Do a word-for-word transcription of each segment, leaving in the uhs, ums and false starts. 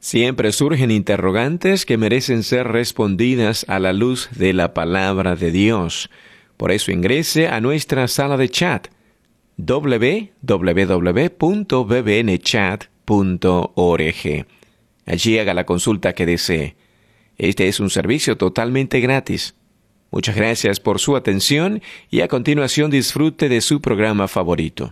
Siempre surgen interrogantes que merecen ser respondidas a la luz de la palabra de Dios. Por eso ingrese a nuestra sala de chat doble u doble u doble u punto b b n chat punto org. Allí haga la consulta que desee. Este es un servicio totalmente gratis. Muchas gracias por su atención y a continuación disfrute de su programa favorito.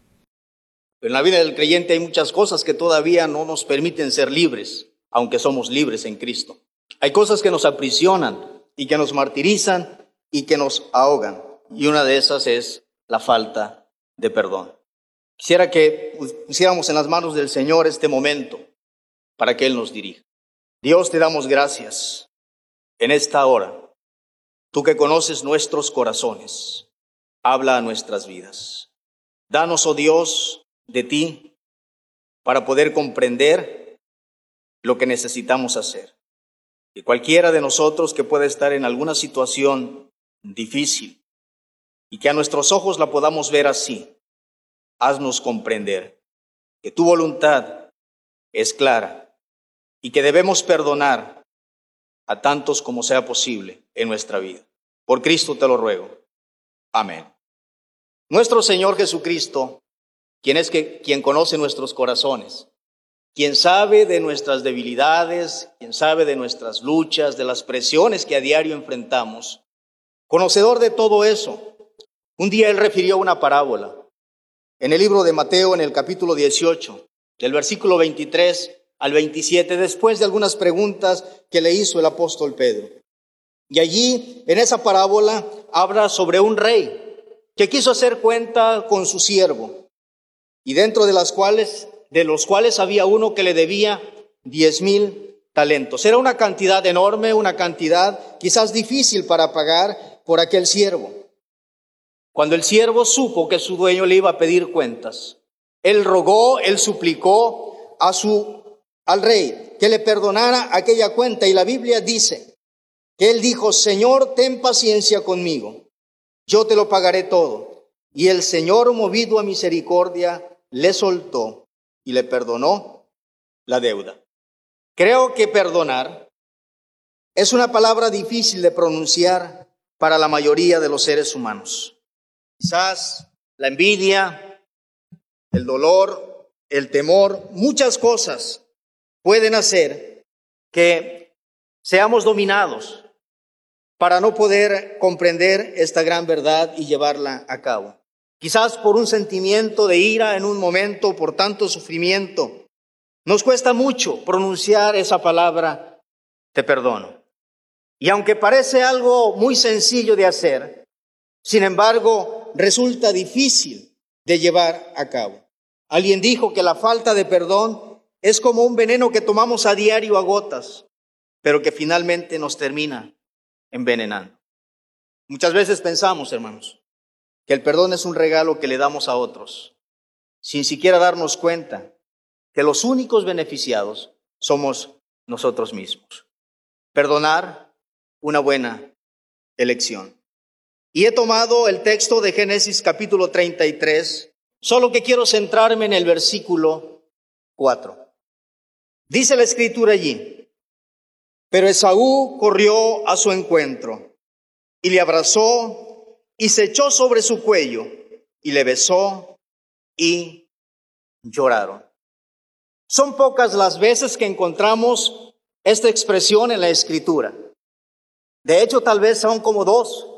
En la vida del creyente hay muchas cosas que todavía no nos permiten ser libres, aunque somos libres en Cristo. Hay cosas que nos aprisionan y que nos martirizan y que nos ahogan. Y una de esas es la falta de perdón. Quisiera que pusiéramos en las manos del Señor este momento para que Él nos dirija. Dios, te damos gracias en esta hora. Tú que conoces nuestros corazones, habla a nuestras vidas. Danos, oh Dios, de ti para poder comprender lo que necesitamos hacer. Y cualquiera de nosotros que pueda estar en alguna situación difícil y que a nuestros ojos la podamos ver así, haznos comprender que tu voluntad es clara y que debemos perdonar a tantos como sea posible en nuestra vida. Por Cristo te lo ruego. Amén. Nuestro Señor Jesucristo, quien es que, quien conoce nuestros corazones, quien sabe de nuestras debilidades, quien sabe de nuestras luchas, de las presiones que a diario enfrentamos, conocedor de todo eso, un día Él refirió una parábola. En el libro de Mateo, en el capítulo dieciocho, del versículo veintitrés al veintisiete, después de algunas preguntas que le hizo el apóstol Pedro. Y allí, en esa parábola, habla sobre un rey que quiso hacer cuenta con su siervo, y dentro de las cuales, de los cuales había uno que le debía diez mil talentos. Era una cantidad enorme, una cantidad quizás difícil para pagar por aquel siervo. Cuando el siervo supo que su dueño le iba a pedir cuentas, él rogó, él suplicó a su, al rey que le perdonara aquella cuenta. Y la Biblia dice que él dijo: Señor, ten paciencia conmigo, yo te lo pagaré todo. Y el Señor, movido a misericordia, le soltó y le perdonó la deuda. Creo que perdonar es una palabra difícil de pronunciar para la mayoría de los seres humanos. Quizás la envidia, el dolor, el temor, muchas cosas pueden hacer que seamos dominados para no poder comprender esta gran verdad y llevarla a cabo. Quizás por un sentimiento de ira en un momento, por tanto sufrimiento, nos cuesta mucho pronunciar esa palabra, te perdono. Y aunque parece algo muy sencillo de hacer, sin embargo, resulta difícil de llevar a cabo. Alguien dijo que la falta de perdón es como un veneno que tomamos a diario a gotas, pero que finalmente nos termina envenenando. Muchas veces pensamos, hermanos, que el perdón es un regalo que le damos a otros, sin siquiera darnos cuenta que los únicos beneficiados somos nosotros mismos. Perdonar, una buena elección. Y he tomado el texto de Génesis capítulo treinta y tres, solo que quiero centrarme en el versículo cuatro. Dice la Escritura allí: pero Esaú corrió a su encuentro y le abrazó y se echó sobre su cuello y le besó y lloraron. Son pocas las veces que encontramos esta expresión en la Escritura. De hecho, tal vez son como dos,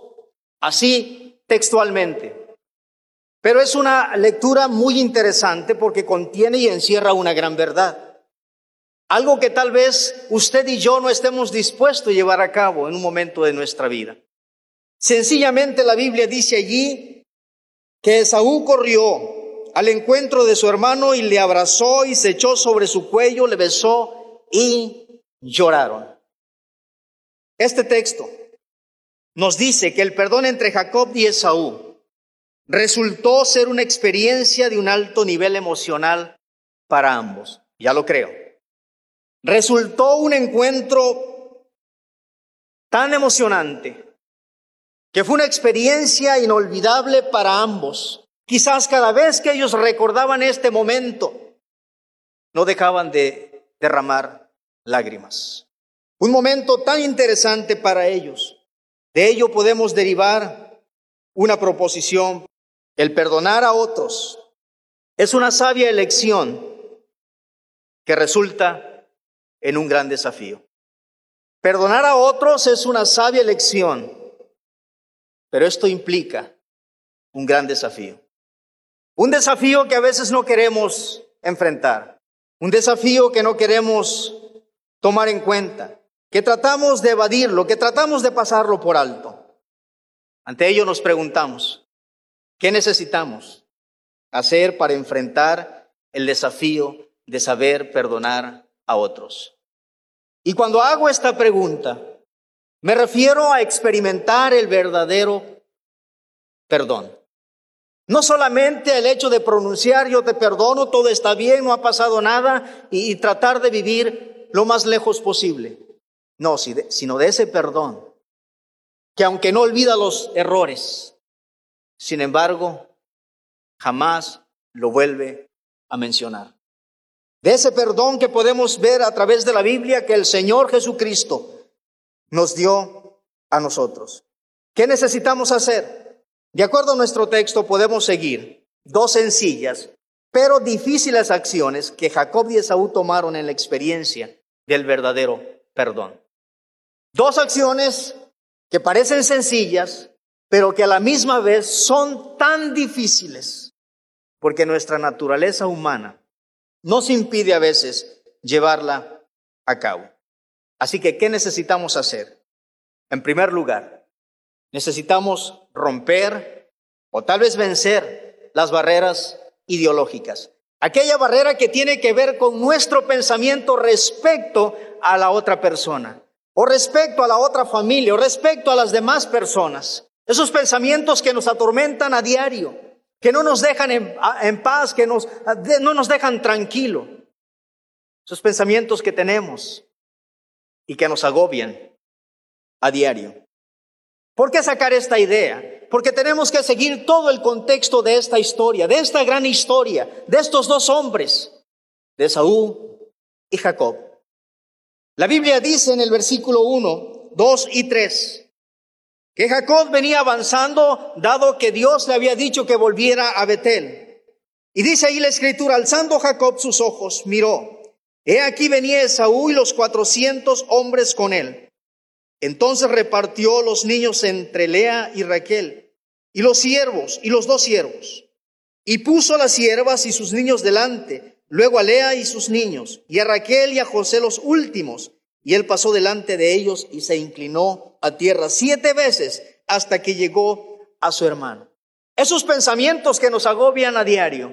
así textualmente. Pero es una lectura muy interesante porque contiene y encierra una gran verdad. Algo que tal vez usted y yo no estemos dispuestos a llevar a cabo en un momento de nuestra vida. Sencillamente la Biblia dice allí que Esaú corrió al encuentro de su hermano y le abrazó y se echó sobre su cuello, le besó y lloraron. Este texto nos dice que el perdón entre Jacob y Esaú resultó ser una experiencia de un alto nivel emocional para ambos. Ya lo creo. Resultó un encuentro tan emocionante que fue una experiencia inolvidable para ambos. Quizás cada vez que ellos recordaban este momento, no dejaban de derramar lágrimas. Un momento tan interesante para ellos. De ello podemos derivar una proposición. El perdonar a otros es una sabia elección que resulta en un gran desafío. Perdonar a otros es una sabia elección, pero esto implica un gran desafío. Un desafío que a veces no queremos enfrentar. Un desafío que no queremos tomar en cuenta, que tratamos de evadirlo, que tratamos de pasarlo por alto. Ante ello nos preguntamos, ¿qué necesitamos hacer para enfrentar el desafío de saber perdonar a otros? Y cuando hago esta pregunta, me refiero a experimentar el verdadero perdón. No solamente el hecho de pronunciar yo te perdono, todo está bien, no ha pasado nada, y, y tratar de vivir lo más lejos posible. No, sino de ese perdón, que aunque no olvida los errores, sin embargo, jamás lo vuelve a mencionar. De ese perdón que podemos ver a través de la Biblia que el Señor Jesucristo nos dio a nosotros. ¿Qué necesitamos hacer? De acuerdo a nuestro texto podemos seguir dos sencillas pero difíciles acciones que Jacob y Esaú tomaron en la experiencia del verdadero perdón. Dos acciones que parecen sencillas, pero que a la misma vez son tan difíciles, porque nuestra naturaleza humana nos impide a veces llevarla a cabo. Así que, ¿qué necesitamos hacer? En primer lugar, necesitamos romper o tal vez vencer las barreras ideológicas. Aquella barrera que tiene que ver con nuestro pensamiento respecto a la otra persona, o respecto a la otra familia, o respecto a las demás personas. Esos pensamientos que nos atormentan a diario, que no nos dejan en, en paz, que nos, no nos dejan tranquilo. Esos pensamientos que tenemos y que nos agobian a diario. ¿Por qué sacar esta idea? Porque tenemos que seguir todo el contexto de esta historia, de esta gran historia, de estos dos hombres, de Esaú y Jacob. La Biblia dice en el versículo uno, dos y tres, que Jacob venía avanzando, dado que Dios le había dicho que volviera a Betel. Y dice ahí la Escritura, alzando Jacob sus ojos, miró. He aquí venía Esaú y los cuatrocientos hombres con él. Entonces repartió los niños entre Lea y Raquel, y los siervos, y los dos siervos. Y puso a las siervas y sus niños delante, luego a Lea y sus niños, y a Raquel y a José los últimos. Y él pasó delante de ellos y se inclinó a tierra siete veces hasta que llegó a su hermano. Esos pensamientos que nos agobian a diario,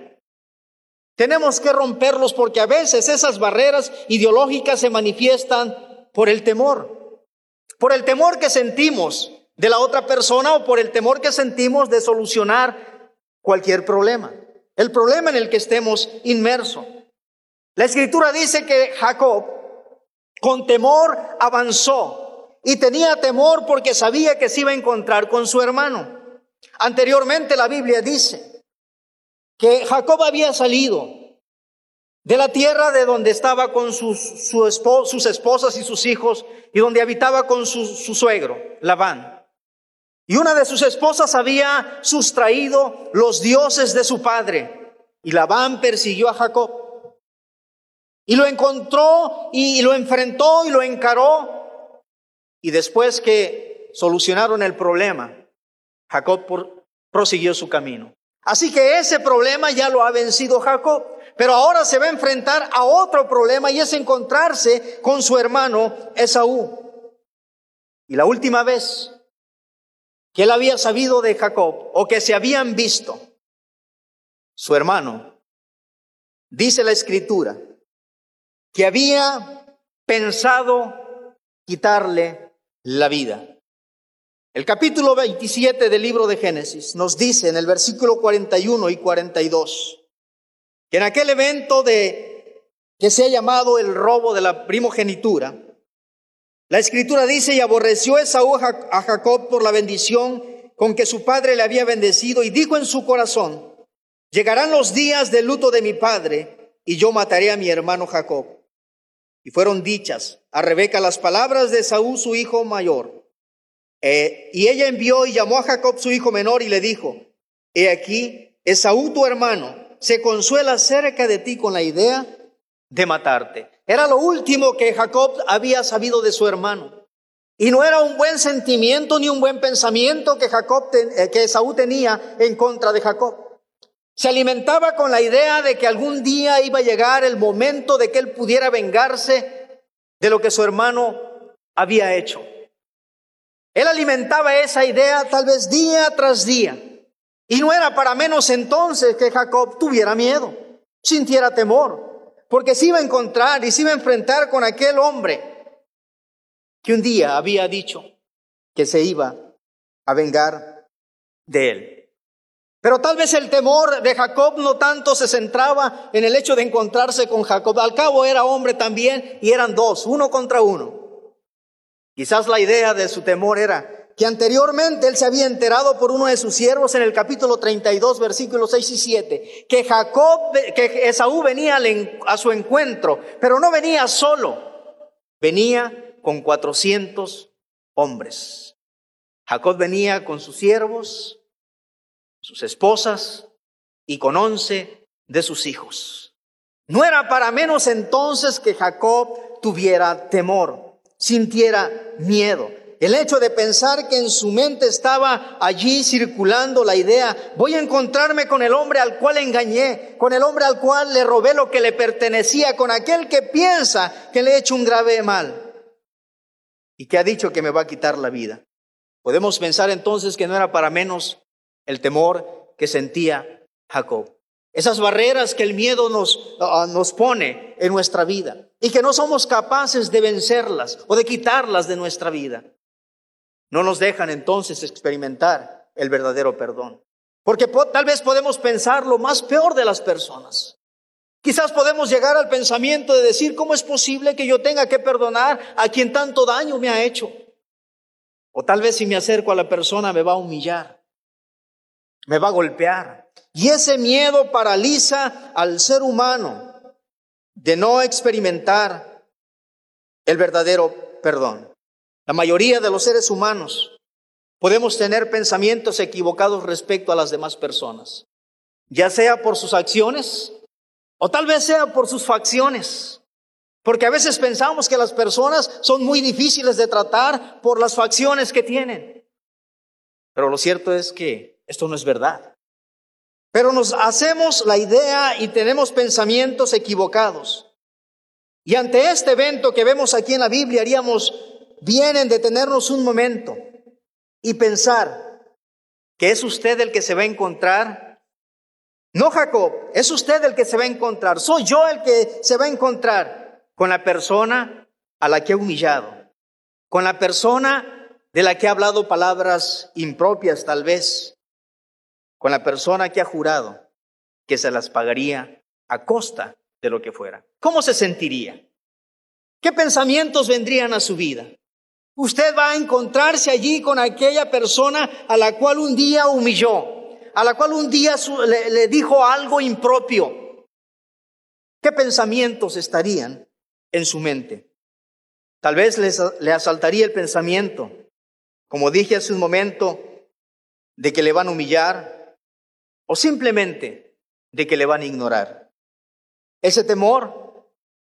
tenemos que romperlos porque a veces esas barreras ideológicas se manifiestan por el temor. Por el temor que sentimos de la otra persona o por el temor que sentimos de solucionar cualquier problema. El problema en el que estemos inmersos. La Escritura dice que Jacob con temor avanzó y tenía temor porque sabía que se iba a encontrar con su hermano. Anteriormente la Biblia dice que Jacob había salido de la tierra de donde estaba con sus, su esposo, sus esposas y sus hijos y donde habitaba con su, su suegro, Labán. Y una de sus esposas había sustraído los dioses de su padre y Labán persiguió a Jacob. Y lo encontró y lo enfrentó y lo encaró. Y después que solucionaron el problema, Jacob por, prosiguió su camino. Así que ese problema ya lo ha vencido Jacob. Pero ahora se va a enfrentar a otro problema y es encontrarse con su hermano Esaú. Y la última vez que él había sabido de Jacob o que se habían visto, su hermano, dice la Escritura, que había pensado quitarle la vida. El capítulo veintisiete del libro de Génesis nos dice en el versículo cuarenta y uno y cuarenta y dos, que en aquel evento de que se ha llamado el robo de la primogenitura, la Escritura dice, y aborreció Esaú a Jacob por la bendición con que su padre le había bendecido, y dijo en su corazón, llegarán los días del luto de mi padre, y yo mataré a mi hermano Jacob. y fueron dichas a Rebeca las palabras de Esaú, su hijo mayor. Eh, y ella envió y llamó a Jacob, su hijo menor, y le dijo: he aquí, Esaú tu hermano se consuela cerca de ti con la idea de matarte. Era lo último que Jacob había sabido de su hermano. Y no era un buen sentimiento ni un buen pensamiento que Jacob te, que Esaú tenía en contra de Jacob. Se alimentaba con la idea de que algún día iba a llegar el momento de que él pudiera vengarse de lo que su hermano había hecho. Él alimentaba esa idea tal vez día tras día. Y no era para menos entonces que Jacob tuviera miedo, sintiera temor, porque se iba a encontrar y se iba a enfrentar con aquel hombre que un día había dicho que se iba a vengar de él. Pero tal vez el temor de Jacob no tanto se centraba en el hecho de encontrarse con Jacob. Al cabo era hombre también y eran dos, uno contra uno. Quizás la idea de su temor era que anteriormente él se había enterado por uno de sus siervos en el capítulo treinta y dos, versículos seis y siete, que Jacob, que Esaú venía a su encuentro, pero no venía solo, venía con cuatrocientos hombres. Jacob venía con sus siervos, sus esposas y con once de sus hijos. No era para menos entonces que Jacob tuviera temor, sintiera miedo. El hecho de pensar que en su mente estaba allí circulando la idea: voy a encontrarme con el hombre al cual engañé, con el hombre al cual le robé lo que le pertenecía, con aquel que piensa que le he hecho un grave mal y que ha dicho que me va a quitar la vida. Podemos pensar entonces que no era para menos el temor que sentía Jacob. Esas barreras que el miedo nos, uh, nos pone en nuestra vida y que no somos capaces de vencerlas o de quitarlas de nuestra vida, no nos dejan entonces experimentar el verdadero perdón. Porque po- tal vez podemos pensar lo más peor de las personas. Quizás podemos llegar al pensamiento de decir: ¿cómo es posible que yo tenga que perdonar a quien tanto daño me ha hecho? O tal vez si me acerco a la persona me va a humillar, me va a golpear. Y ese miedo paraliza al ser humano de no experimentar el verdadero perdón. La mayoría de los seres humanos podemos tener pensamientos equivocados respecto a las demás personas, ya sea por sus acciones o tal vez sea por sus facciones. Porque a veces pensamos que las personas son muy difíciles de tratar por las facciones que tienen. Pero lo cierto es que esto no es verdad. Pero nos hacemos la idea y tenemos pensamientos equivocados. Y ante este evento que vemos aquí en la Biblia, haríamos bien en detenernos un momento y pensar que es usted el que se va a encontrar. No Jacob, es usted el que se va a encontrar. Soy yo el que se va a encontrar con la persona a la que ha humillado, con la persona de la que ha hablado palabras impropias tal vez, con la persona que ha jurado que se las pagaría a costa de lo que fuera. ¿Cómo se sentiría? ¿Qué pensamientos vendrían a su vida? Usted va a encontrarse allí con aquella persona a la cual un día humilló, a la cual un día su, le, le dijo algo impropio. ¿Qué pensamientos estarían en su mente? Tal vez les, le asaltaría el pensamiento, como dije hace un momento, de que le van a humillar o simplemente de que le van a ignorar. Ese temor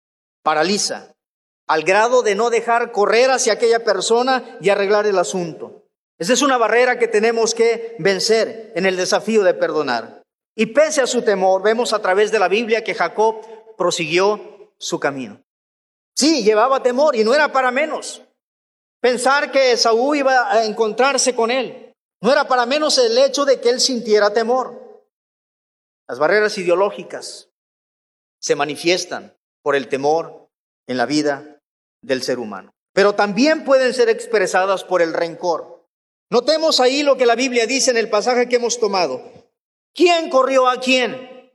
paraliza al grado de no dejar correr hacia aquella persona y arreglar el asunto. Esa es una barrera que tenemos que vencer en el desafío de perdonar. Y pese a su temor, vemos a través de la Biblia que Jacob prosiguió su camino. Sí, llevaba temor y no era para menos pensar que Esaú iba a encontrarse con él. No era para menos el hecho de que él sintiera temor. Las barreras ideológicas se manifiestan por el temor en la vida del ser humano, pero también pueden ser expresadas por el rencor. Notemos ahí lo que la Biblia dice en el pasaje que hemos tomado. ¿Quién corrió a quién?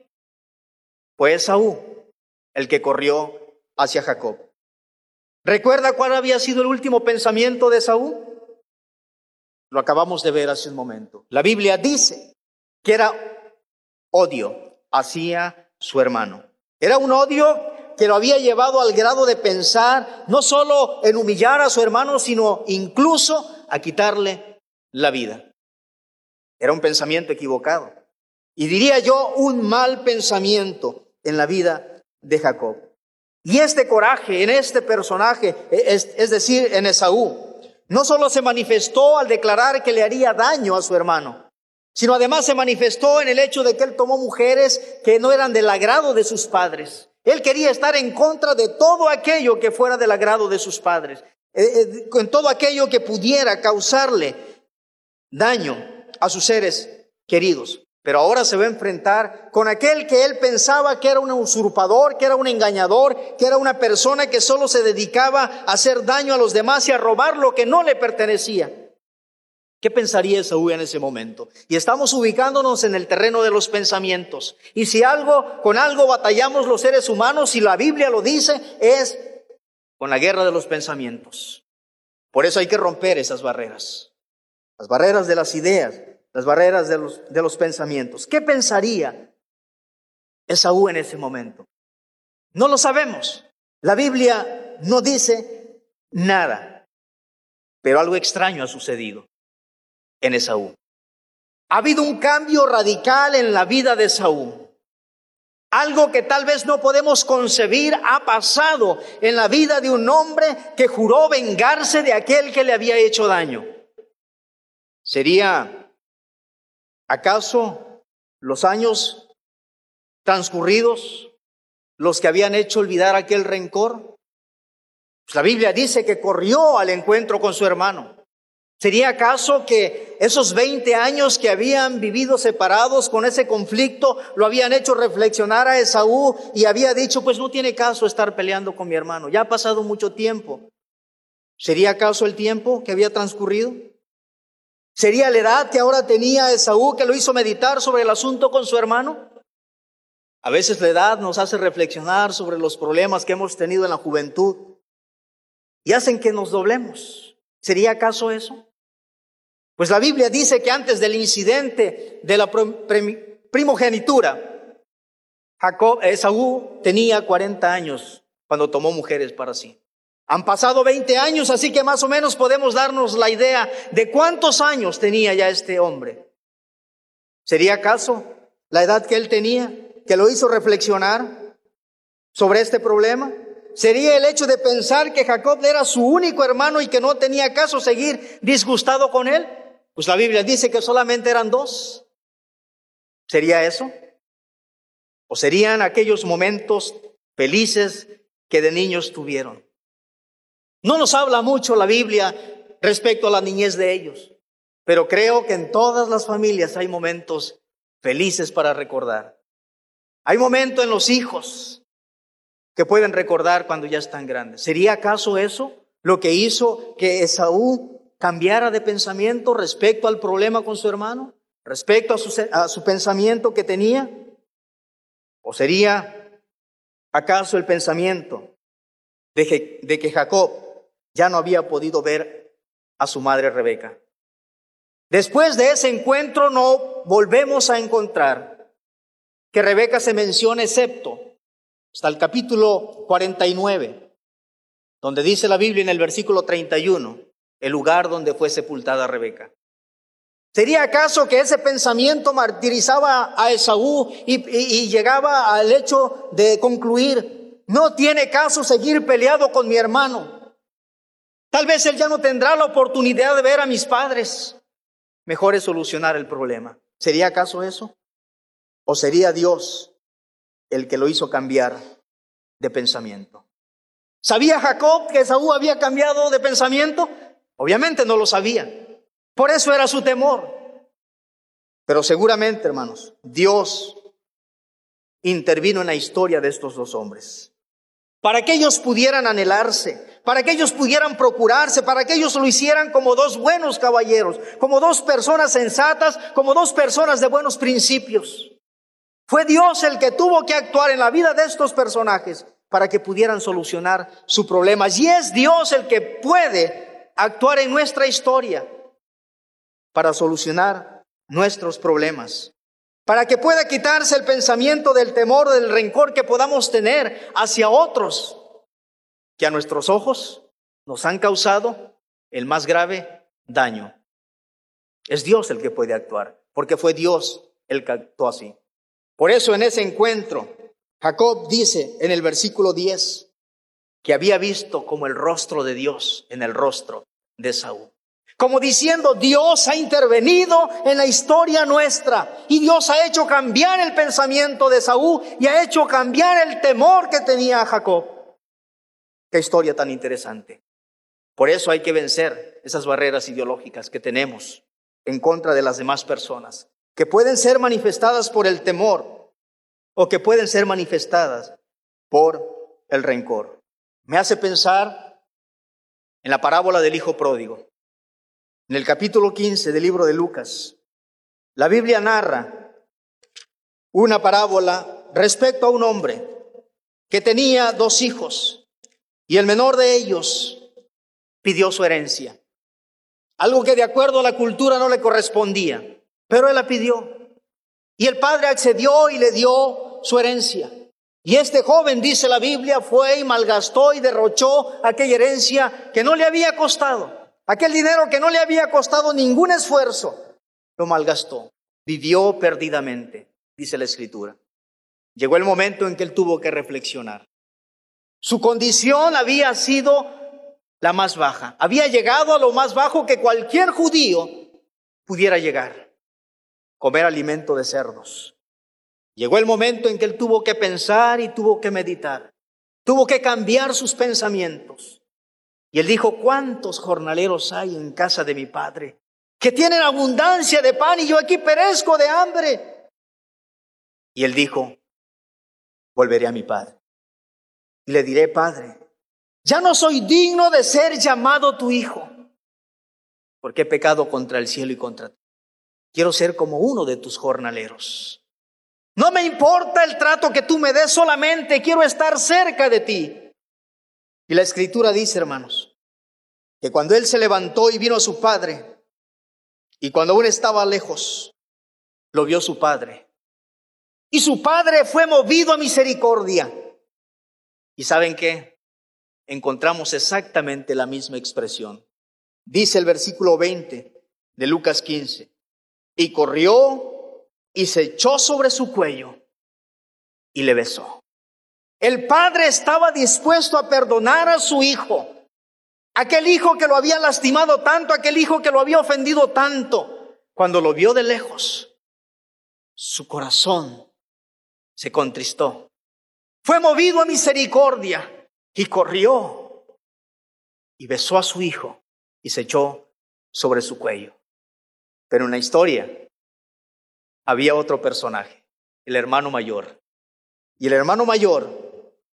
Fue Esaú el que corrió hacia Jacob. ¿Recuerda cuál había sido el último pensamiento de Esaú? Lo acabamos de ver hace un momento. La Biblia dice que era odio hacia su hermano. Era un odio que lo había llevado al grado de pensar no solo en humillar a su hermano, sino incluso a quitarle la vida. Era un pensamiento equivocado. Y diría yo, un mal pensamiento en la vida de Jacob. Y este coraje en este personaje, es, es decir, en Esaú, no solo se manifestó al declarar que le haría daño a su hermano, sino además se manifestó en el hecho de que él tomó mujeres que no eran del agrado de sus padres. Él quería estar en contra de todo aquello que fuera del agrado de sus padres, eh, con todo aquello que pudiera causarle daño a sus seres queridos. Pero ahora se va a enfrentar con aquel que él pensaba que era un usurpador, que era un engañador, que era una persona que solo se dedicaba a hacer daño a los demás y a robar lo que no le pertenecía. ¿Qué pensaría Esaú en ese momento? Y estamos ubicándonos en el terreno de los pensamientos. Y si algo, con algo batallamos los seres humanos, y la Biblia lo dice, es con la guerra de los pensamientos. Por eso hay que romper esas barreras. Las barreras de las ideas, las barreras de los, de los pensamientos. ¿Qué pensaría Esaú en ese momento? No lo sabemos. La Biblia no dice nada. Pero algo extraño ha sucedido en Esaú. Ha habido un cambio radical en la vida de Esaú. Algo que tal vez no podemos concebir ha pasado en la vida de un hombre que juró vengarse de aquel que le había hecho daño. ¿Sería acaso los años transcurridos los que habían hecho olvidar aquel rencor? Pues la Biblia dice que corrió al encuentro con su hermano. ¿Sería acaso que esos veinte años que habían vivido separados con ese conflicto lo habían hecho reflexionar a Esaú y había dicho, pues no tiene caso estar peleando con mi hermano, ya ha pasado mucho tiempo? ¿Sería acaso el tiempo que había transcurrido? ¿Sería la edad que ahora tenía Esaú que lo hizo meditar sobre el asunto con su hermano? A veces la edad nos hace reflexionar sobre los problemas que hemos tenido en la juventud y hacen que nos doblemos. ¿Sería acaso eso? Pues la Biblia dice que antes del incidente de la primogenitura, Jacob, Esaú tenía cuarenta años cuando tomó mujeres para sí. Han pasado veinte años, así que más o menos podemos darnos la idea de cuántos años tenía ya este hombre. ¿Sería acaso la edad que él tenía que lo hizo reflexionar sobre este problema? ¿Sería el hecho de pensar que Jacob era su único hermano y que no tenía caso seguir disgustado con él? Pues la Biblia dice que solamente eran dos. ¿Sería eso? ¿O serían aquellos momentos felices que de niños tuvieron? No nos habla mucho la Biblia respecto a la niñez de ellos, pero creo que en todas las familias hay momentos felices para recordar. Hay momentos en los hijos que pueden recordar cuando ya están grandes. ¿Sería acaso eso lo que hizo que Esaú cambiara de pensamiento respecto al problema con su hermano? ¿Respecto a su, a su pensamiento que tenía? ¿O sería acaso el pensamiento de que, de que Jacob ya no había podido ver a su madre Rebeca? Después de ese encuentro no volvemos a encontrar que Rebeca se menciona, excepto hasta el capítulo cuarenta y nueve, donde dice la Biblia en el versículo treinta y uno, el lugar donde fue sepultada Rebeca. ¿Sería acaso que ese pensamiento martirizaba a Esaú y, y, y llegaba al hecho de concluir, no tiene caso seguir peleado con mi hermano? Tal vez él ya no tendrá la oportunidad de ver a mis padres. Mejor es solucionar el problema. ¿Sería acaso eso? ¿O sería Dios el que lo hizo cambiar de pensamiento? ¿Sabía Jacob que Esaú había cambiado de pensamiento? Obviamente no lo sabía. Por eso era su temor. Pero seguramente, hermanos, Dios intervino en la historia de estos dos hombres, para que ellos pudieran anhelarse, para que ellos pudieran procurarse, para que ellos lo hicieran como dos buenos caballeros, como dos personas sensatas, como dos personas de buenos principios. Fue Dios el que tuvo que actuar en la vida de estos personajes para que pudieran solucionar su problema. Y es Dios el que puede actuar en nuestra historia para solucionar nuestros problemas. para que pueda quitarse el pensamiento del temor, del rencor que podamos tener hacia otros, que a nuestros ojos nos han causado el más grave daño. Es Dios el que puede actuar, porque fue Dios el que actuó así. Por eso en ese encuentro, Jacob dice en el versículo diez que había visto como el rostro de Dios en el rostro de Esaú. Como diciendo, Dios ha intervenido en la historia nuestra y Dios ha hecho cambiar el pensamiento de Esaú y ha hecho cambiar el temor que tenía Jacob. Qué historia tan interesante. Por eso hay que vencer esas barreras ideológicas que tenemos en contra de las demás personas, que pueden ser manifestadas por el temor o que pueden ser manifestadas por el rencor. Me hace pensar en la parábola del hijo pródigo. En el capítulo quince del libro de Lucas, la Biblia narra una parábola respecto a un hombre que tenía dos hijos y el menor de ellos pidió su herencia. Algo que de acuerdo a la cultura no le correspondía, pero él la pidió. Y el padre accedió y le dio su herencia. Y este joven, dice la Biblia, fue y malgastó y derrochó aquella herencia que no le había costado. Aquel dinero que no le había costado ningún esfuerzo, lo malgastó. Vivió perdidamente, dice la Escritura. Llegó el momento en que él tuvo que reflexionar. Su condición había sido la más baja. Había llegado a lo más bajo que cualquier judío pudiera llegar. Comer alimento de cerdos. Llegó el momento en que él tuvo que pensar y tuvo que meditar. Tuvo que cambiar sus pensamientos. Y él dijo, ¿cuántos jornaleros hay en casa de mi padre que tienen abundancia de pan y yo aquí perezco de hambre? Y él dijo, volveré a mi padre y le diré, Padre, ya no soy digno de ser llamado tu hijo, porque he pecado contra el cielo y contra ti. Quiero ser como uno de tus jornaleros. No me importa el trato que tú me des, solamente quiero estar cerca de ti. Y la Escritura dice, hermanos, que cuando él se levantó y vino a su padre, y cuando aún estaba lejos, lo vio su padre. Y su padre fue movido a misericordia. ¿Y saben qué? Encontramos exactamente la misma expresión. Dice el versículo veinte de Lucas quince. Y corrió y se echó sobre su cuello y le besó. El padre estaba dispuesto a perdonar a su hijo. Aquel hijo que lo había lastimado tanto, aquel hijo que lo había ofendido tanto. Cuando lo vio de lejos, su corazón se contristó. Fue movido a misericordia y corrió y besó a su hijo y se echó sobre su cuello. Pero en la historia había otro personaje, el hermano mayor. Y el hermano mayor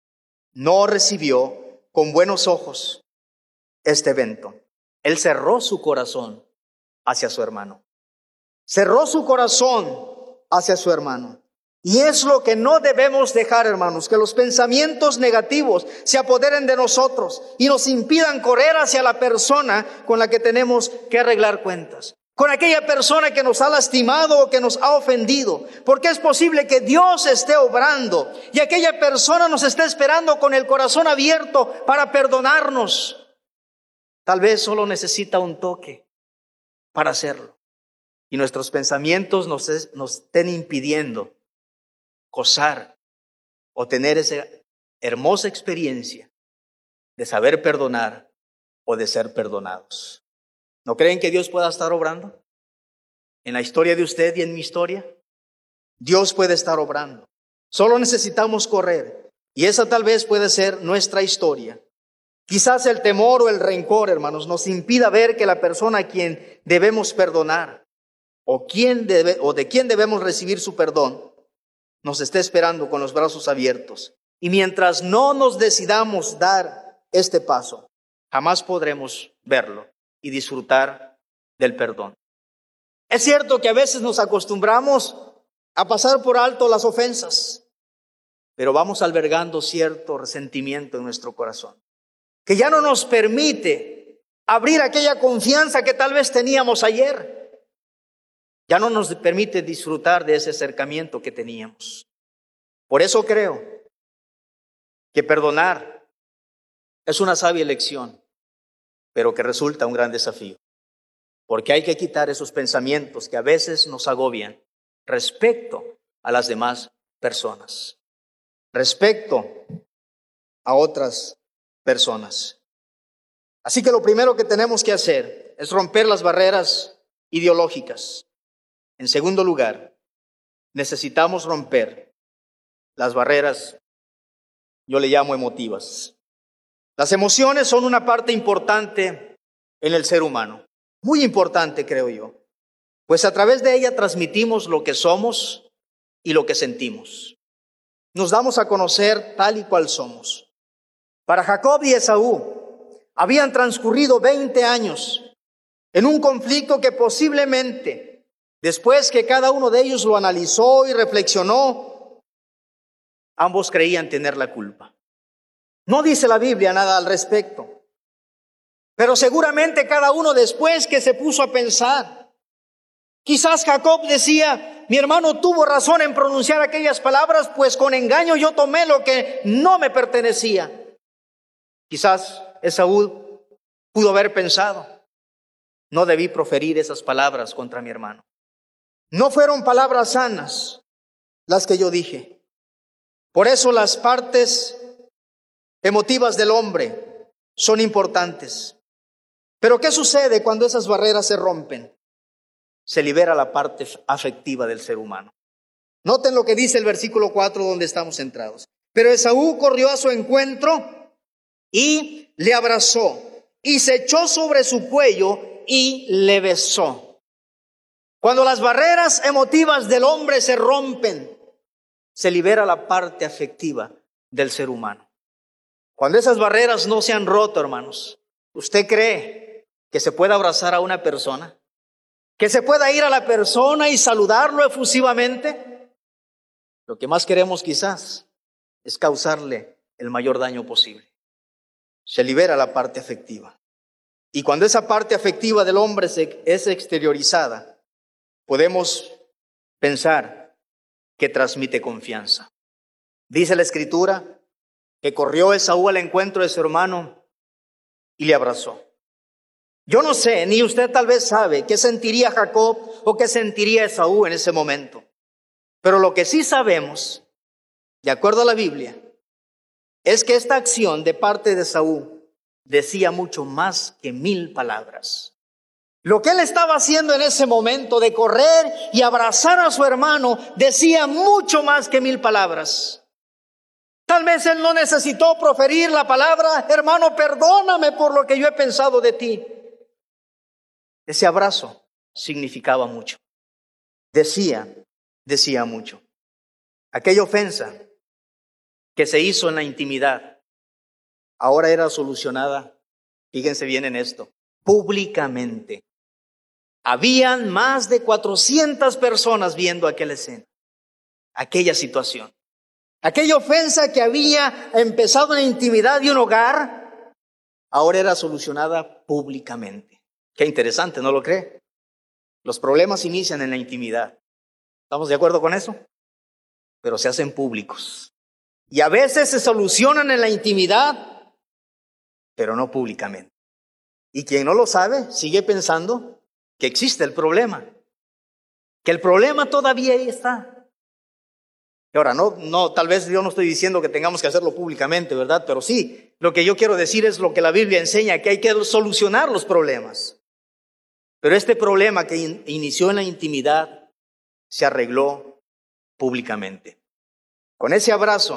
no recibió con buenos ojos este evento. Él cerró su corazón hacia su hermano. Cerró su corazón hacia su hermano. Y es lo que no debemos dejar, hermanos, que los pensamientos negativos se apoderen de nosotros y nos impidan correr hacia la persona con la que tenemos que arreglar cuentas. Con aquella persona que nos ha lastimado o que nos ha ofendido. Porque es posible que Dios esté obrando y aquella persona nos esté esperando con el corazón abierto para perdonarnos. Tal vez solo necesita un toque para hacerlo. Y nuestros pensamientos nos, es, nos estén impidiendo gozar o tener esa hermosa experiencia de saber perdonar o de ser perdonados. ¿No creen que Dios pueda estar obrando en la historia de usted y en mi historia? Dios puede estar obrando. Solo necesitamos correr. Y esa tal vez puede ser nuestra historia. Quizás el temor o el rencor, hermanos, nos impida ver que la persona a quien debemos perdonar o, quien debe, o de quien debemos recibir su perdón nos esté esperando con los brazos abiertos. Y mientras no nos decidamos dar este paso, jamás podremos verlo y disfrutar del perdón. Es cierto que a veces nos acostumbramos a pasar por alto las ofensas, pero vamos albergando cierto resentimiento en nuestro corazón, que ya no nos permite abrir aquella confianza que tal vez teníamos ayer. ya no nos permite disfrutar de ese acercamiento que teníamos. Por eso creo que perdonar es una sabia elección, pero que resulta un gran desafío. Porque hay que quitar esos pensamientos que a veces nos agobian respecto a las demás personas, respecto a otras personas. Así que lo primero que tenemos que hacer es romper las barreras ideológicas. En segundo lugar, necesitamos romper las barreras, yo le llamo emotivas. Las emociones son una parte importante en el ser humano, muy importante creo yo, pues a través de ella transmitimos lo que somos y lo que sentimos. Nos damos a conocer tal y cual somos. Para Jacob y Esaú habían transcurrido veinte años en un conflicto que posiblemente, después que cada uno de ellos lo analizó y reflexionó, ambos creían tener la culpa. No dice la Biblia nada al respecto, pero seguramente cada uno después que se puso a pensar, quizás Jacob decía, mi hermano tuvo razón en pronunciar aquellas palabras, pues con engaño yo tomé lo que no me pertenecía. Quizás Esaú pudo haber pensado, no debí proferir esas palabras contra mi hermano. No fueron palabras sanas las que yo dije. Por eso las partes emotivas del hombre son importantes. Pero ¿qué sucede cuando esas barreras se rompen? Se libera la parte afectiva del ser humano. Noten lo que dice el versículo cuatro donde estamos centrados. Pero Esaú corrió a su encuentro y le abrazó y se echó sobre su cuello y le besó. Cuando las barreras emotivas del hombre se rompen, se libera la parte afectiva del ser humano. Cuando esas barreras no se han roto, hermanos, ¿usted cree que se pueda abrazar a una persona? ¿Que se pueda ir a la persona y saludarlo efusivamente? Lo que más queremos quizás es causarle el mayor daño posible. Se libera la parte afectiva. Y cuando esa parte afectiva del hombre se, es exteriorizada, podemos pensar que transmite confianza. Dice la Escritura que corrió Esaú al encuentro de su hermano y le abrazó. Yo no sé, ni usted tal vez sabe qué sentiría Jacob o qué sentiría Esaú en ese momento. Pero lo que sí sabemos, de acuerdo a la Biblia, es que esta acción de parte de Esaú decía mucho más que mil palabras. Lo que él estaba haciendo en ese momento de correr y abrazar a su hermano decía mucho más que mil palabras. Tal vez él no necesitó proferir la palabra, hermano, perdóname por lo que yo he pensado de ti. Ese abrazo significaba mucho. Decía, decía mucho. Aquella ofensa que se hizo en la intimidad, ahora era solucionada, fíjense bien en esto, públicamente. Habían más de cuatrocientas personas viendo aquella escena, aquella situación. Aquella ofensa que había empezado en la intimidad de un hogar, ahora era solucionada públicamente. Qué interesante, ¿no lo cree? Los problemas inician en la intimidad. ¿Estamos de acuerdo con eso? Pero se hacen públicos. Y a veces se solucionan en la intimidad, pero no públicamente. Y quien no lo sabe, sigue pensando que existe el problema, que el problema todavía ahí está. Y ahora, no, no, tal vez yo no estoy diciendo que tengamos que hacerlo públicamente, ¿verdad? Pero sí, lo que yo quiero decir es lo que la Biblia enseña, que hay que solucionar los problemas. Pero este problema que in- inició en la intimidad se arregló públicamente. Con ese abrazo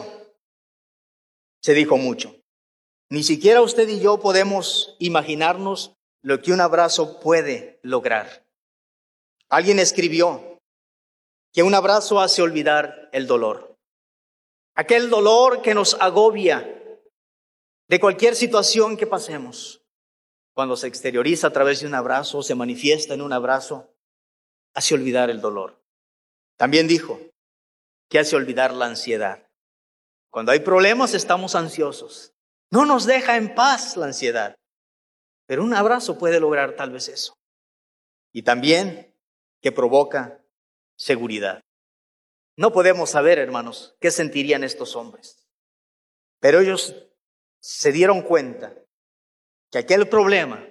se dijo mucho. Ni siquiera usted y yo podemos imaginarnos lo que un abrazo puede lograr. Alguien escribió que un abrazo hace olvidar el dolor. Aquel dolor que nos agobia de cualquier situación que pasemos. Cuando se exterioriza a través de un abrazo, se manifiesta en un abrazo, hace olvidar el dolor. También dijo que hace olvidar la ansiedad. Cuando hay problemas estamos ansiosos. No nos deja en paz la ansiedad. Pero un abrazo puede lograr tal vez eso. Y también que provoca seguridad. No podemos saber, hermanos, qué sentirían estos hombres. Pero ellos se dieron cuenta que aquel problema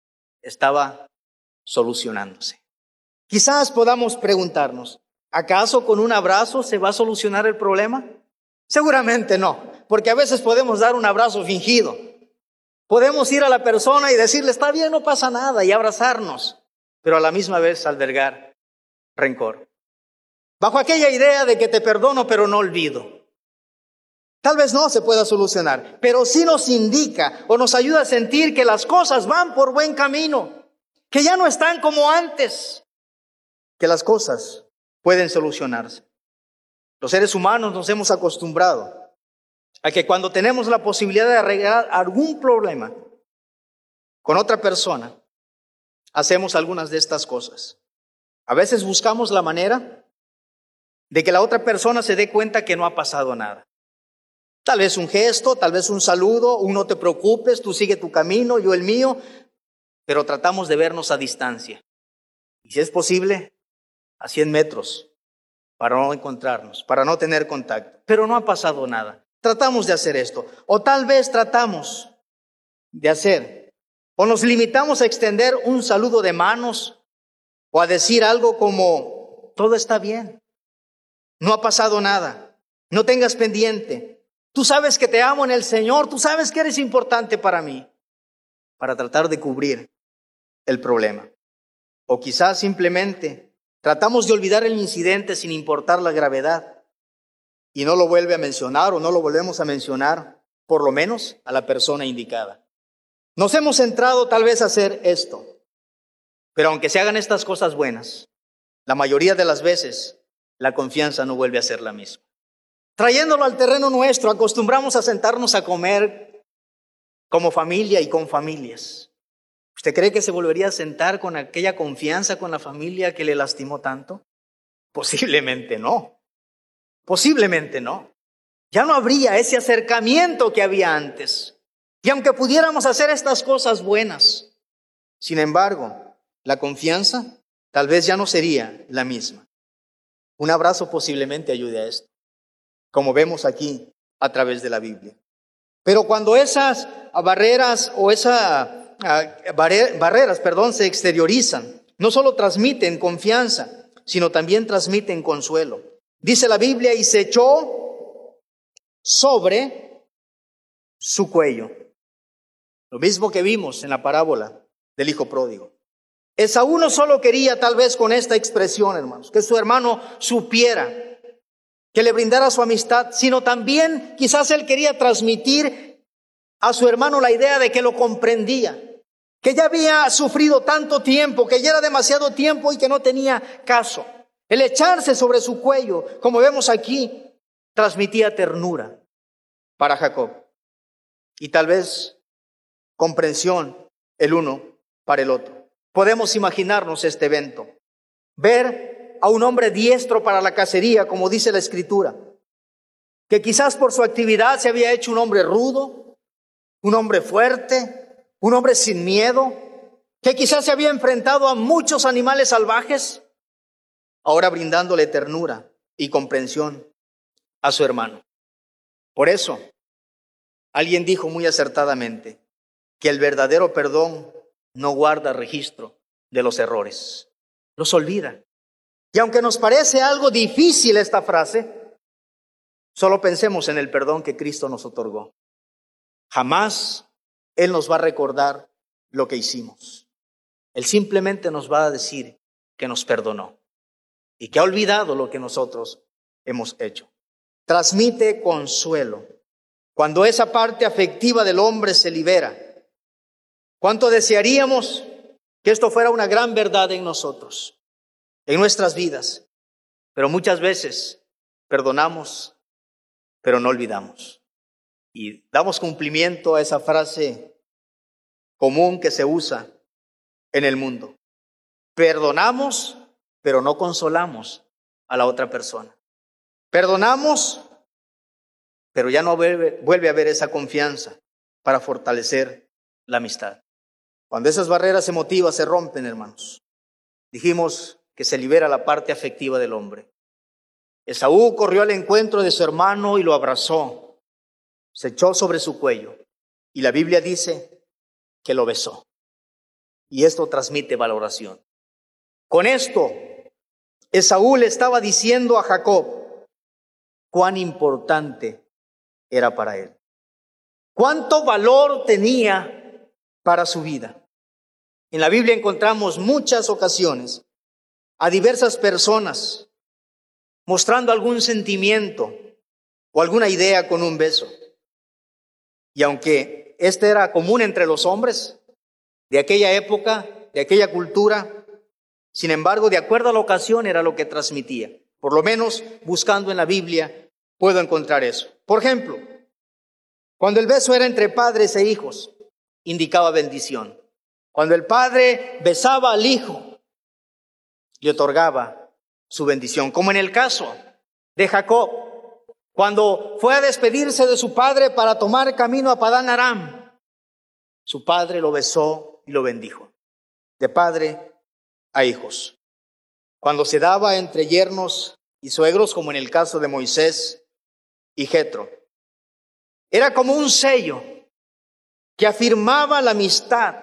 estaba solucionándose. Quizás podamos preguntarnos, ¿acaso con un abrazo se va a solucionar el problema? Seguramente no, porque a veces podemos dar un abrazo fingido. Podemos ir a la persona y decirle, está bien, no pasa nada, y abrazarnos, pero a la misma vez albergar rencor. Bajo aquella idea de que te perdono, pero no olvido. Tal vez no se pueda solucionar, pero sí nos indica o nos ayuda a sentir que las cosas van por buen camino, que ya no están como antes, que las cosas pueden solucionarse. Los seres humanos nos hemos acostumbrado a que cuando tenemos la posibilidad de arreglar algún problema con otra persona, hacemos algunas de estas cosas. A veces buscamos la manera de que la otra persona se dé cuenta que no ha pasado nada. Tal vez un gesto, tal vez un saludo, un no te preocupes, tú sigue tu camino, yo el mío, pero tratamos de vernos a distancia. Y si es posible, a cien metros, para no encontrarnos, para no tener contacto. Pero no ha pasado nada. Tratamos de hacer esto. O tal vez tratamos de hacer, o nos limitamos a extender un saludo de manos, o a decir algo como, todo está bien, no ha pasado nada, no tengas pendiente. Tú sabes que te amo en el Señor, tú sabes que eres importante para mí, para tratar de cubrir el problema. O quizás simplemente tratamos de olvidar el incidente sin importar la gravedad y no lo vuelve a mencionar o no lo volvemos a mencionar, por lo menos a la persona indicada. Nos hemos centrado tal vez a hacer esto, pero aunque se hagan estas cosas buenas, la mayoría de las veces la confianza no vuelve a ser la misma. Trayéndolo al terreno nuestro, acostumbramos a sentarnos a comer como familia y con familias. ¿Usted cree que se volvería a sentar con aquella confianza con la familia que le lastimó tanto? Posiblemente no. Posiblemente no. Ya no habría ese acercamiento que había antes. Y aunque pudiéramos hacer estas cosas buenas, sin embargo, la confianza tal vez ya no sería la misma. Un abrazo posiblemente ayude a esto, como vemos aquí a través de la Biblia. Pero cuando esas barreras o esas barreras, perdón, se exteriorizan, no solo transmiten confianza, sino también transmiten consuelo. Dice la Biblia, y se echó sobre su cuello. Lo mismo que vimos en la parábola del hijo pródigo. Esaú no solo quería, tal vez con esta expresión, hermanos, que su hermano supiera, que le brindara su amistad, sino también quizás él quería transmitir a su hermano la idea de que lo comprendía, que ya había sufrido tanto tiempo, que ya era demasiado tiempo y que no tenía caso. El echarse sobre su cuello, como vemos aquí, transmitía ternura para Jacob y tal vez comprensión el uno para el otro. Podemos imaginarnos este evento, ver a un hombre diestro para la cacería, como dice la Escritura, que quizás por su actividad se había hecho un hombre rudo, un hombre fuerte, un hombre sin miedo, que quizás se había enfrentado a muchos animales salvajes, ahora brindándole ternura y comprensión a su hermano. Por eso, alguien dijo muy acertadamente que el verdadero perdón no guarda registro de los errores, los olvida. Y aunque nos parece algo difícil esta frase, solo pensemos en el perdón que Cristo nos otorgó. Jamás Él nos va a recordar lo que hicimos. Él simplemente nos va a decir que nos perdonó y que ha olvidado lo que nosotros hemos hecho. Transmite consuelo. Cuando esa parte afectiva del hombre se libera, ¿cuánto desearíamos que esto fuera una gran verdad en nosotros, en nuestras vidas? Pero muchas veces perdonamos, pero no olvidamos. Y damos cumplimiento a esa frase común que se usa en el mundo. Perdonamos, pero no consolamos a la otra persona. Perdonamos, pero ya no vuelve, vuelve a haber esa confianza para fortalecer la amistad. Cuando esas barreras emotivas se rompen, hermanos, dijimos que se libera la parte afectiva del hombre. Esaú corrió al encuentro de su hermano y lo abrazó, se echó sobre su cuello y la Biblia dice que lo besó. Y esto transmite valoración. Con esto, Esaú le estaba diciendo a Jacob cuán importante era para él, cuánto valor tenía para su vida. En la Biblia encontramos muchas ocasiones a diversas personas mostrando algún sentimiento o alguna idea con un beso. Y aunque este era común entre los hombres de aquella época, de aquella cultura, sin embargo, de acuerdo a la ocasión era lo que transmitía. Por lo menos buscando en la Biblia puedo encontrar eso. Por ejemplo, cuando el beso era entre padres e hijos, indicaba bendición. Cuando el padre besaba al hijo, le otorgaba su bendición. Como en el caso de Jacob, cuando fue a despedirse de su padre para tomar camino a Padán Aram, su padre lo besó y lo bendijo. De padre a hijos. Cuando se daba entre yernos y suegros, como en el caso de Moisés y Jetro, era como un sello que afirmaba la amistad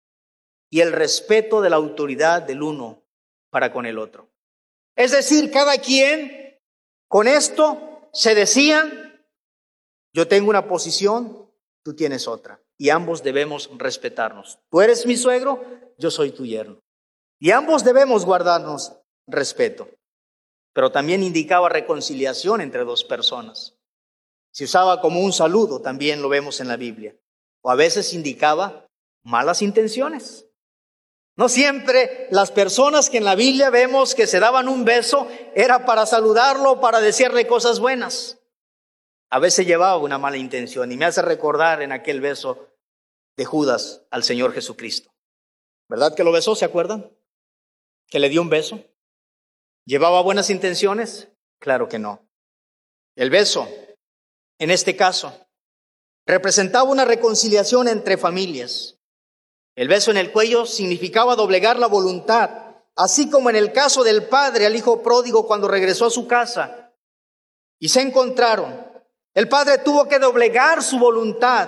y el respeto de la autoridad del uno para con el otro. Es decir, cada quien con esto se decían, yo tengo una posición, tú tienes otra, y ambos debemos respetarnos. Tú eres mi suegro, yo soy tu yerno. Y ambos debemos guardarnos respeto. Pero también indicaba reconciliación entre dos personas. Se usaba como un saludo, también lo vemos en la Biblia. O a veces indicaba malas intenciones. No siempre las personas que en la Biblia vemos que se daban un beso era para saludarlo, para decirle cosas buenas. A veces llevaba una mala intención y me hace recordar en aquel beso de Judas al Señor Jesucristo. ¿Verdad que lo besó? ¿Se acuerdan? ¿Que le dio un beso? ¿Llevaba buenas intenciones? Claro que no. El beso, en este caso, representaba una reconciliación entre familias. El beso en el cuello significaba doblegar la voluntad, así como en el caso del padre al hijo pródigo cuando regresó a su casa y se encontraron. El padre tuvo que doblegar su voluntad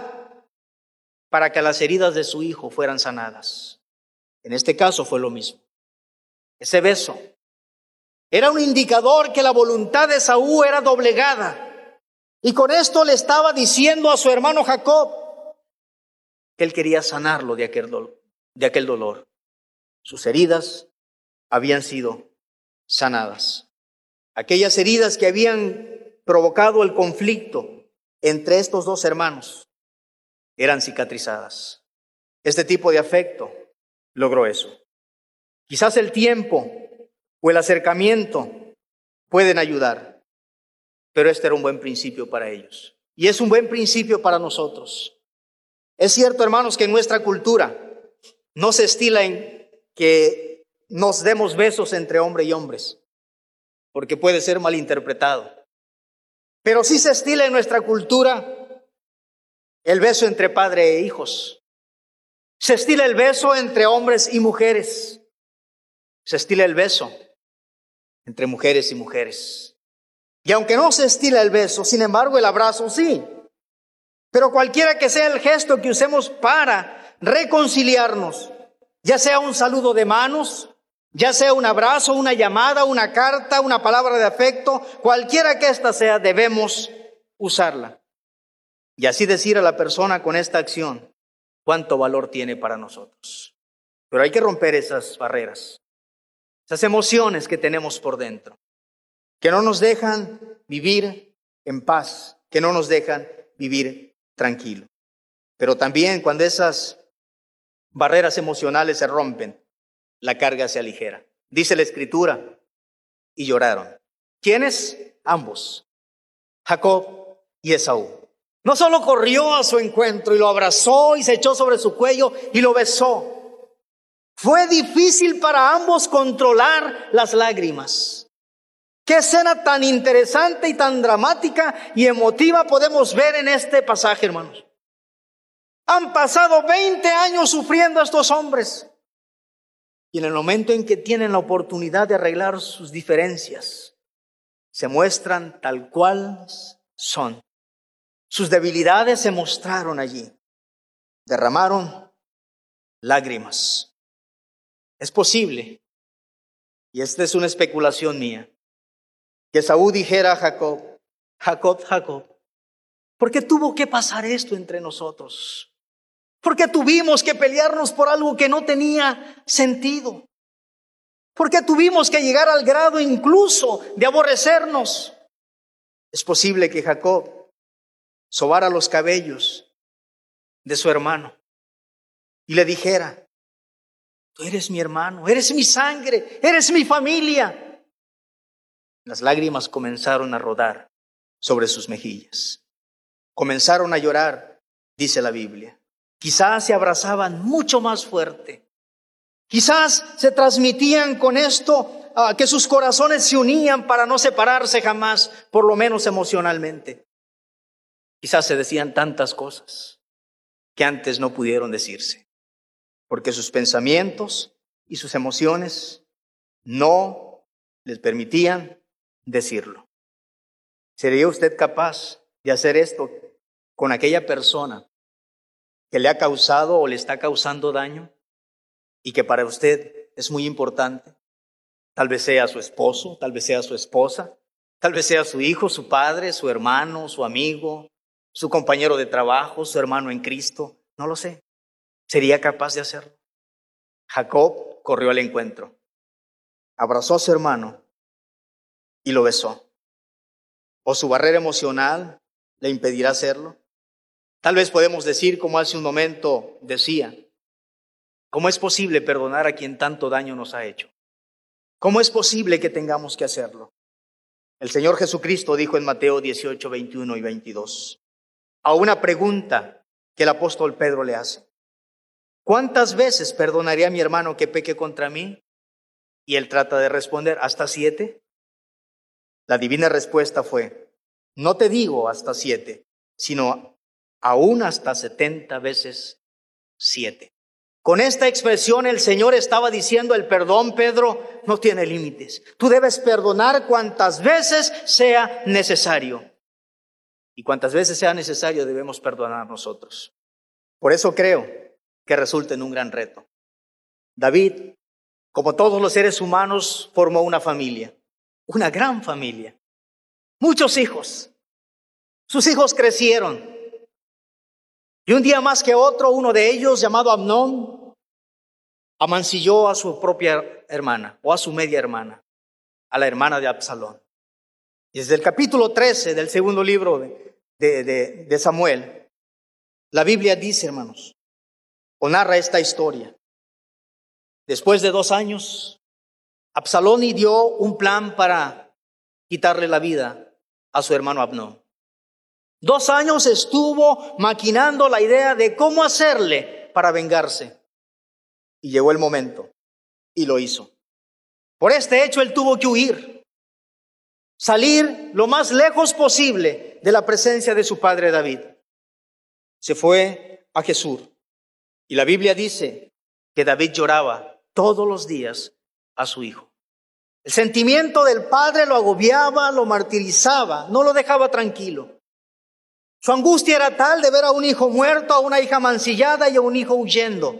para que las heridas de su hijo fueran sanadas. En este caso fue lo mismo. Ese beso era un indicador que la voluntad de Esaú era doblegada. Y con esto le estaba diciendo a su hermano Jacob que él quería sanarlo de aquel dolor, de aquel dolor. Sus heridas habían sido sanadas. Aquellas heridas que habían provocado el conflicto entre estos dos hermanos eran cicatrizadas. Este tipo de afecto logró eso. Quizás el tiempo o el acercamiento pueden ayudar, pero este era un buen principio para ellos. Y es un buen principio para nosotros. Es cierto, hermanos, que en nuestra cultura no se estila en que nos demos besos entre hombre y hombres, porque puede ser malinterpretado. Pero sí se estila en nuestra cultura el beso entre padre e hijos. Se estila el beso entre hombres y mujeres. Se estila el beso entre mujeres y mujeres. Y aunque no se estila el beso, sin embargo el abrazo sí. Pero cualquiera que sea el gesto que usemos para reconciliarnos, ya sea un saludo de manos, ya sea un abrazo, una llamada, una carta, una palabra de afecto, cualquiera que ésta sea, debemos usarla. Y así decir a la persona con esta acción cuánto valor tiene para nosotros. Pero hay que romper esas barreras, esas emociones que tenemos por dentro, que no nos dejan vivir en paz, que no nos dejan vivir tranquilo. Pero también cuando esas barreras emocionales se rompen, la carga se aligera. Dice la Escritura, y lloraron. ¿Quiénes? Ambos, Jacob y Esaú. No solo corrió a su encuentro y lo abrazó y se echó sobre su cuello y lo besó. Fue difícil para ambos controlar las lágrimas. Qué escena tan interesante y tan dramática y emotiva podemos ver en este pasaje, hermanos. Han pasado veinte años sufriendo estos hombres. Y en el momento en que tienen la oportunidad de arreglar sus diferencias, se muestran tal cual son. Sus debilidades se mostraron allí. Derramaron lágrimas. Es posible, y esta es una especulación mía, que Esaú dijera a Jacob, Jacob, Jacob, ¿por qué tuvo que pasar esto entre nosotros? ¿Por qué tuvimos que pelearnos por algo que no tenía sentido? ¿Por qué tuvimos que llegar al grado incluso de aborrecernos? Es posible que Jacob sobara los cabellos de su hermano y le dijera, tú eres mi hermano, eres mi sangre, eres mi familia. Las lágrimas comenzaron a rodar sobre sus mejillas. Comenzaron a llorar, dice la Biblia. Quizás se abrazaban mucho más fuerte. Quizás se transmitían con esto uh, que sus corazones se unían para no separarse jamás, por lo menos emocionalmente. Quizás se decían tantas cosas que antes no pudieron decirse, porque sus pensamientos y sus emociones no les permitían decirlo. ¿Sería usted capaz de hacer esto con aquella persona que le ha causado o le está causando daño y que para usted es muy importante? Tal vez sea su esposo, tal vez sea su esposa, tal vez sea su hijo, su padre, su hermano, su amigo, su compañero de trabajo, su hermano en Cristo. No lo sé. ¿Sería capaz de hacerlo? Jacob corrió al encuentro, abrazó a su hermano y lo besó. ¿O su barrera emocional le impedirá hacerlo? Tal vez podemos decir, como hace un momento decía, ¿cómo es posible perdonar a quien tanto daño nos ha hecho? ¿Cómo es posible que tengamos que hacerlo? El Señor Jesucristo dijo en Mateo dieciocho, veintiuno y veintidós, a una pregunta que el apóstol Pedro le hace. ¿Cuántas veces perdonaré a mi hermano que peque contra mí? Y él trata de responder, ¿hasta siete? La divina respuesta fue, no te digo hasta siete, sino aún hasta setenta veces siete. Con esta expresión el Señor estaba diciendo, el perdón, Pedro, no tiene límites. Tú debes perdonar cuantas veces sea necesario. Y cuantas veces sea necesario debemos perdonar nosotros. Por eso creo que resulta en un gran reto. David, como todos los seres humanos, formó una familia, una gran familia, muchos hijos. Sus hijos crecieron. Y un día más que otro, uno de ellos, llamado Amnón, amancilló a su propia hermana, o a su media hermana, a la hermana de Absalón. Y desde el capítulo trece del segundo libro de, de, de, de Samuel, la Biblia dice, hermanos, o narra esta historia. Después de dos años, Absalón ideó un plan para quitarle la vida a su hermano Amnón. Dos años estuvo maquinando la idea de cómo hacerle para vengarse. Y llegó el momento, y lo hizo. Por este hecho él tuvo que huir, salir lo más lejos posible de la presencia de su padre David. Se fue a Jesús. Y la Biblia dice que David lloraba todos los días a su hijo. El sentimiento del padre lo agobiaba, lo martirizaba, no lo dejaba tranquilo. Su angustia era tal de ver a un hijo muerto, a una hija mancillada y a un hijo huyendo.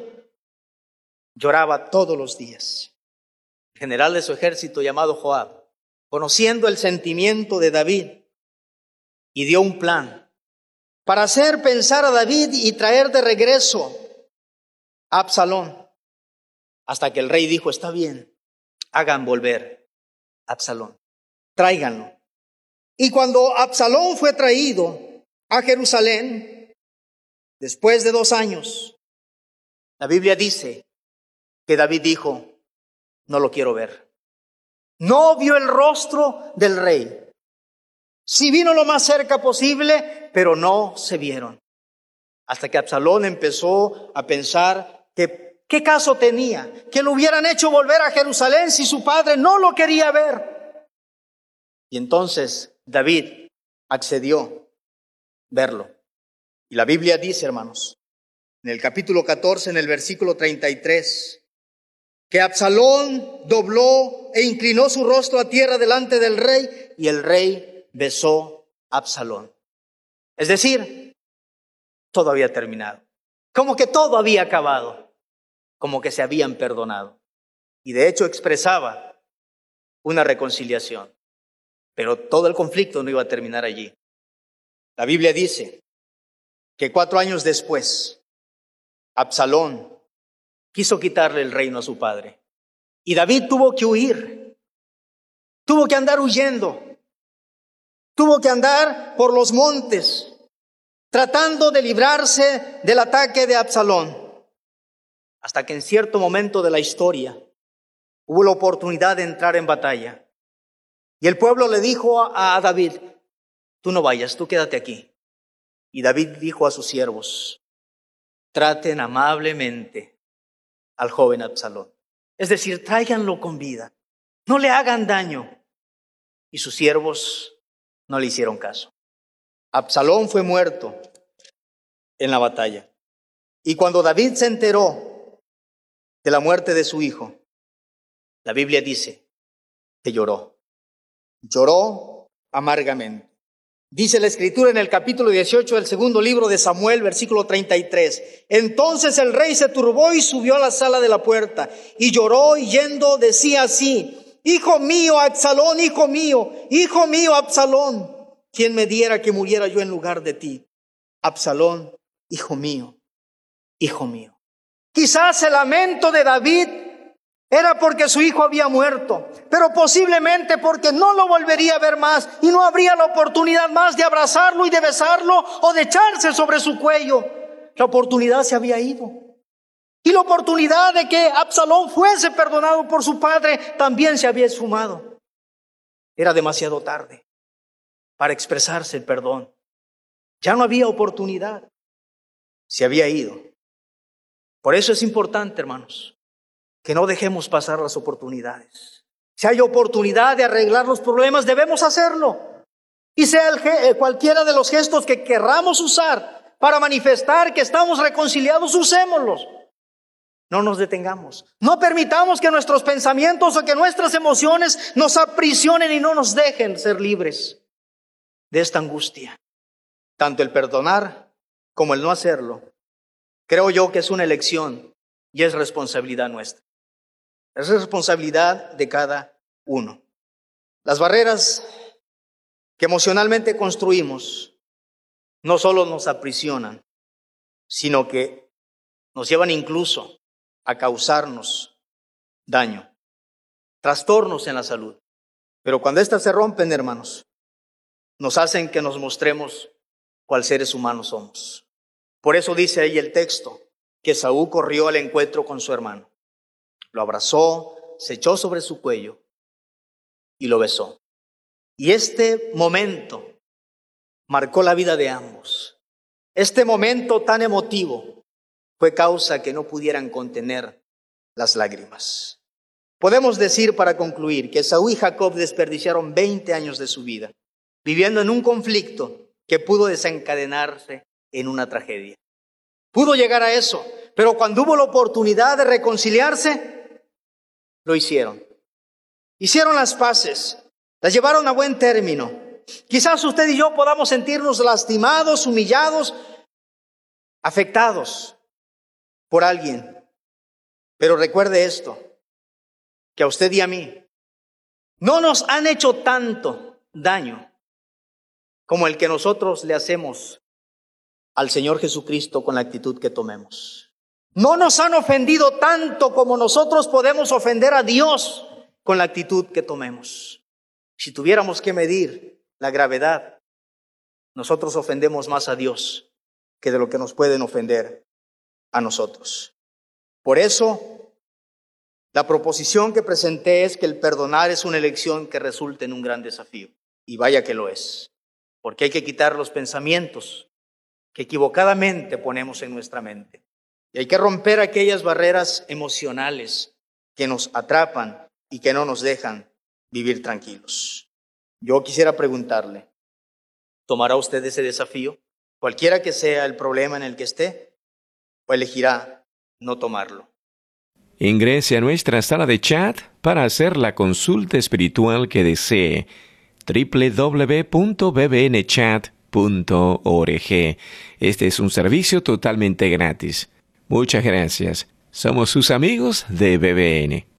Lloraba todos los días. El general de su ejército llamado Joab, conociendo el sentimiento de David, y dio un plan para hacer pensar a David y traer de regreso a Absalón, hasta que el rey dijo, está bien, hagan volver a Absalón, tráiganlo. Y cuando Absalón fue traído a Jerusalén, después de dos años, la Biblia dice que David dijo, no lo quiero ver. No vio el rostro del rey. Sí vino lo más cerca posible, pero no se vieron. Hasta que Absalón empezó a pensar que qué caso tenía, que lo hubieran hecho volver a Jerusalén si su padre no lo quería ver. Y entonces David accedió a verlo. Y la Biblia dice, hermanos, en el capítulo catorce, en el versículo treinta y tres, que Absalón dobló e inclinó su rostro a tierra delante del rey, y el rey besó a Absalón. Es decir, todo había terminado. Como que todo había acabado. Como que se habían perdonado. Y de hecho expresaba una reconciliación. Pero todo el conflicto no iba a terminar allí. La Biblia dice que cuatro años después, Absalón quiso quitarle el reino a su padre. Y David tuvo que huir. Tuvo que andar huyendo. Tuvo que andar por los montes, tratando de librarse del ataque de Absalón. Hasta que en cierto momento de la historia hubo la oportunidad de entrar en batalla. Y el pueblo le dijo a, a David, tú no vayas, tú quédate aquí. Y David dijo a sus siervos, traten amablemente al joven Absalón. Es decir, tráiganlo con vida, no le hagan daño. Y sus siervos no le hicieron caso. Absalón fue muerto en la batalla. Y cuando David se enteró de la muerte de su hijo, la Biblia dice que lloró. Lloró amargamente. Dice la Escritura en el capítulo dieciocho del segundo libro de Samuel, versículo treinta y tres. Entonces el rey se turbó y subió a la sala de la puerta y lloró, y yendo decía así, hijo mío, Absalón, hijo mío, hijo mío, Absalón, ¿quién me diera que muriera yo en lugar de ti? Absalón, hijo mío, hijo mío. Quizás el lamento de David era porque su hijo había muerto, pero posiblemente porque no lo volvería a ver más y no habría la oportunidad más de abrazarlo y de besarlo o de echarse sobre su cuello. La oportunidad se había ido. Y la oportunidad de que Absalón fuese perdonado por su padre también se había esfumado. Era demasiado tarde para expresarse el perdón. Ya no había oportunidad. Se había ido. Por eso es importante, hermanos, que no dejemos pasar las oportunidades. Si hay oportunidad de arreglar los problemas, debemos hacerlo. Y sea el, cualquiera de los gestos que querramos usar para manifestar que estamos reconciliados, usémoslos. No nos detengamos. No permitamos que nuestros pensamientos o que nuestras emociones nos aprisionen y no nos dejen ser libres de esta angustia. Tanto el perdonar como el no hacerlo, creo yo que es una elección y es responsabilidad nuestra. Es responsabilidad de cada uno. Las barreras que emocionalmente construimos no solo nos aprisionan, sino que nos llevan incluso a causarnos daño, trastornos en la salud. Pero cuando éstas se rompen, hermanos, nos hacen que nos mostremos cuál seres humanos somos. Por eso dice ahí el texto que Esaú corrió al encuentro con su hermano. Lo abrazó, se echó sobre su cuello y lo besó. Y este momento marcó la vida de ambos. Este momento tan emotivo fue causa que no pudieran contener las lágrimas. Podemos decir para concluir que Esaú y Jacob desperdiciaron veinte años de su vida, viviendo en un conflicto que pudo desencadenarse en una tragedia. Pudo llegar a eso, pero cuando hubo la oportunidad de reconciliarse, lo hicieron. Hicieron las paces, las llevaron a buen término. Quizás usted y yo podamos sentirnos lastimados, humillados, afectados por alguien. Pero recuerde esto, que a usted y a mí no nos han hecho tanto daño como el que nosotros le hacemos al Señor Jesucristo con la actitud que tomemos. No nos han ofendido tanto como nosotros podemos ofender a Dios con la actitud que tomemos. Si tuviéramos que medir la gravedad, nosotros ofendemos más a Dios que de lo que nos pueden ofender a nosotros. Por eso, la proposición que presenté es que el perdonar es una elección que resulta en un gran desafío. Y vaya que lo es. Porque hay que quitar los pensamientos que equivocadamente ponemos en nuestra mente. Y hay que romper aquellas barreras emocionales que nos atrapan y que no nos dejan vivir tranquilos. Yo quisiera preguntarle, ¿tomará usted ese desafío? Cualquiera que sea el problema en el que esté, o elegirá no tomarlo. Ingrese a nuestra sala de chat para hacer la consulta espiritual que desee. doble u doble u doble u punto b b n chat punto org. Este es un servicio totalmente gratis. Muchas gracias. Somos sus amigos de B B N.